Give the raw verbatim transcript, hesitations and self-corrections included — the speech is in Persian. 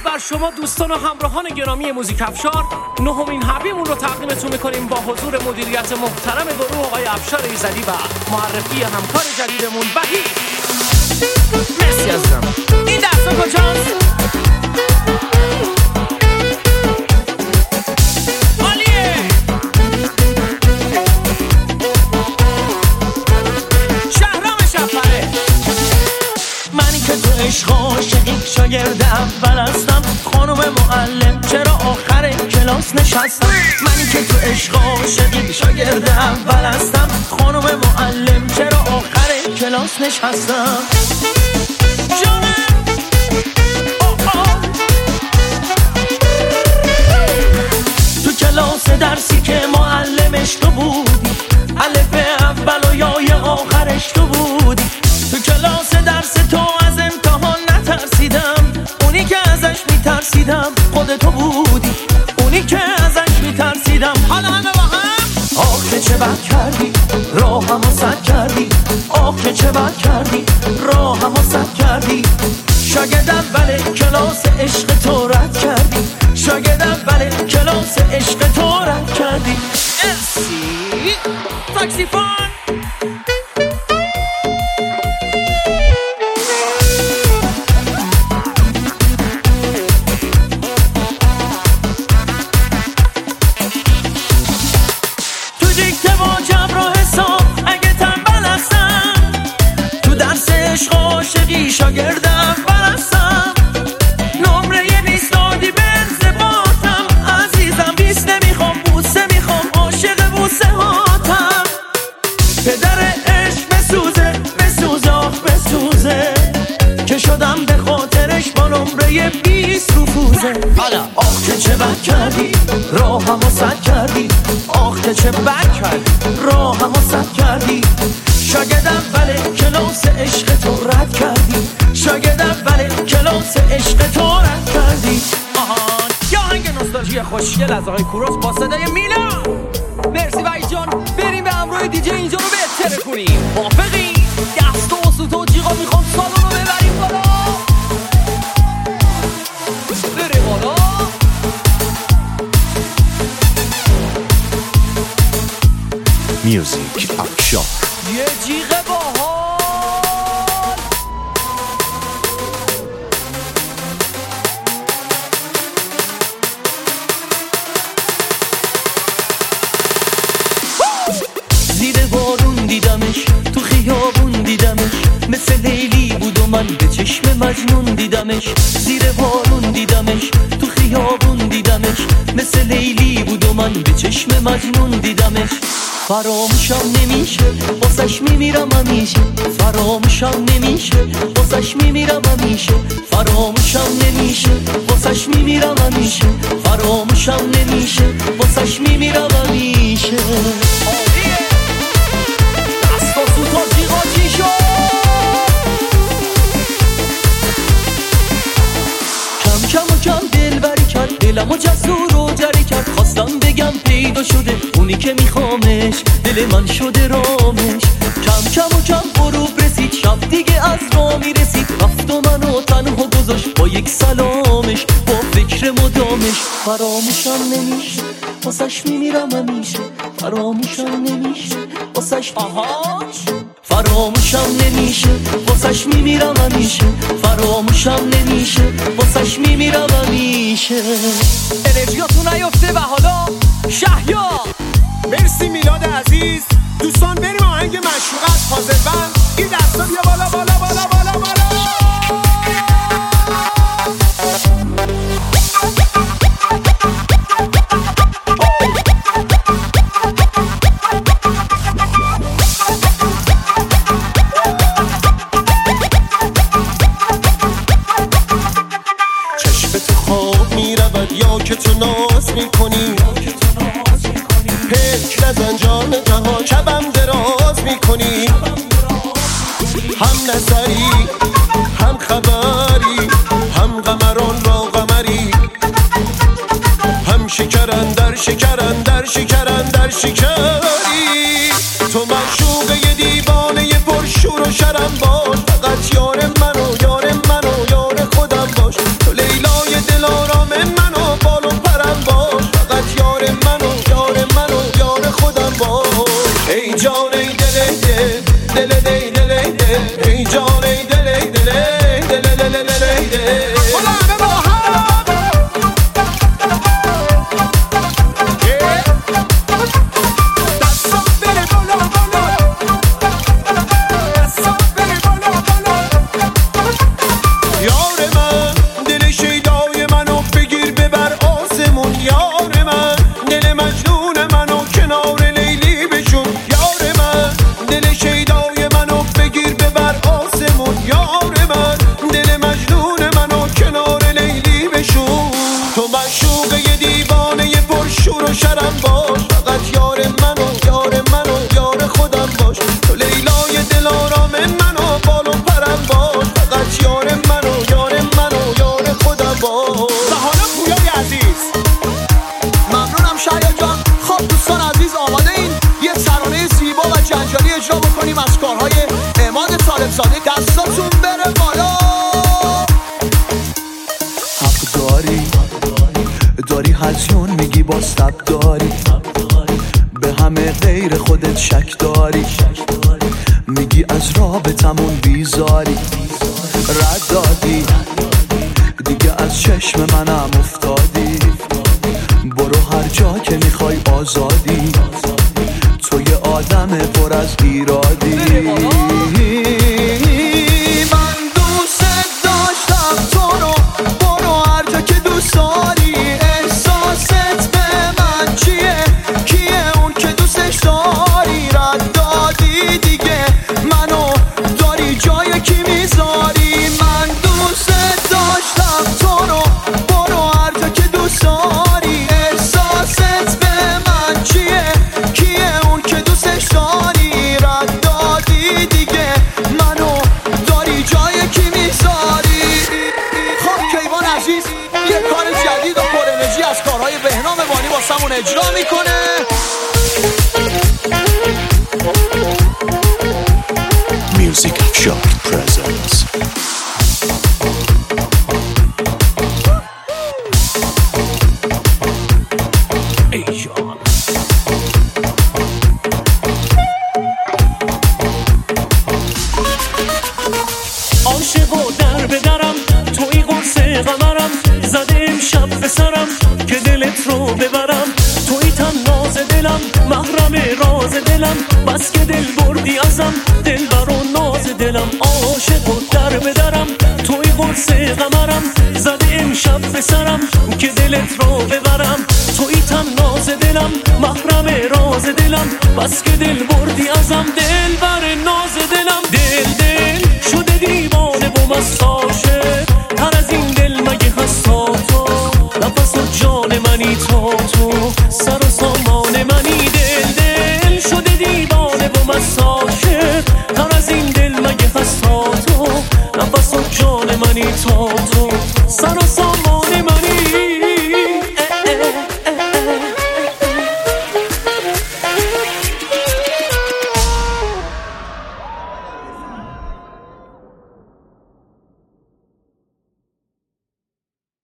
بر شما دوستان و همراهان گرامی موزیک افشار، نهمین حبیمون رو تقدیمتون میکنیم با حضور مدیریت محترم گروه آقای افشار ایزدی و معرفی همکار جدیدمون وحید. مرسی عزیزم. این دستا کجاست؟ عالیه. شهرام شفره. منی که تو عشق عاشقی شاگرد اول هستم، خانم معلم چرا آخر کلاس نشستم؟ منی که تو عشق عاشقی شاگرد اول هستم، خانم معلم چرا آخر کلاس نشستم؟ جانم آه آه. تو کلاس درسی که معلمش تو بودی، الف اول و یای آخرش تو بودی. تو کلاس درس تو از امتحان نترسیدم، اونی که ازش میترسیدم خودتو بودی، اونی که ازش میترسیدم. حالا همه با هم آخ که چه بد کردی، راهمو سد کردی. آخ که چه بد کردی، راهمو سد کردی. شاگرد اول کلاس عشق تو رد کردی، شاگرد اول کلاس عشق تو رد کردی. مرسی تاکسی فان. شاگرد اول هستم، نمره بیست دادی بنز باتم. عزیزم بیست نمیخوام، بوسه میخوام، عاشق بوسه هاتم. پدر عشق بسوزه بسوزه آخ بسوزه، که شدم به خاطرش با نمره بیست رفوزه. آخ که چه بد کردی، راهمو سد کردی. آخ که چه بد کردی، راهمو سد کردی. شاگرد اول کلاس عشق تو رد کردی، شاگرد اول کلاس عشق تو رد کردی. آهان یا هنگ نوستالژی خوشگل از آقای کوروش با صدای میلا. مرسی وحید جان. بریم به همراه دیجی اینجا رو بهتره کنیم. موافقی؟ دست و سوت و جیغا میخوام سالون رو ببریم بالا. بریم بالا. میوزیک افشار. یه جیغه باحال. زیر بارون دیدمش، تو خیابون دیدمش، مثل لیلی بود و من به چشم مجنون دیدمش. زیر بارون دیدمش، تو خیابون دیدمش، مثل لیلی بود و من به چشم مجنون دیدمش. فراموشم نمیشه، واسش میمیرم همیشه. فراموشم نمیشه، واسش میمیرم همیشه. فراموشم نمیشه، واسش میمیرم همیشه. فراموشم نمیشه، واسش میمیرم همیشه. آریه دست و سوتا جیغا چی شد؟ کم کم و کم دلبری کرد، دلم و جسور و جری کرد. خواستم بگم پیدا شده اونی که میخوامش، دل من شده رامش. کم کم و کم غروب رسید، شب دیگه از راه میرسید. رفت و منو تنها گذاشت با یک سلامش، با فکر مدامش. فراموشم نمیشه، واسش میمیرم همیشه. فراموشم نمیشه، واسش آهاش. فراموشم نمیشه، واسش میمیرم همیشه. فراموشم نمیشه، واسش میمیرم همیشه. انرژیاتون نیفته و حالا شهیا. مرسی میلاد عزیز. دوستان بریم آهنگ مشروق از فاضل‌بند. این دستا بیا بالا بالا بالا بالا بالا. چشم تو خواب میرود یا که تو ناز میکنی. پلک نزن جان جهان، شبم دراز میکنی. هم نظری هم خبری، هم قمران را قمری. هم شکرن در شکرن در شکرن در شکری. تو معشوقه ی دیوانه ی پرشور و شرم باش. فقط یار منو یار منو یار خودم باش. تو لیلای دل سر و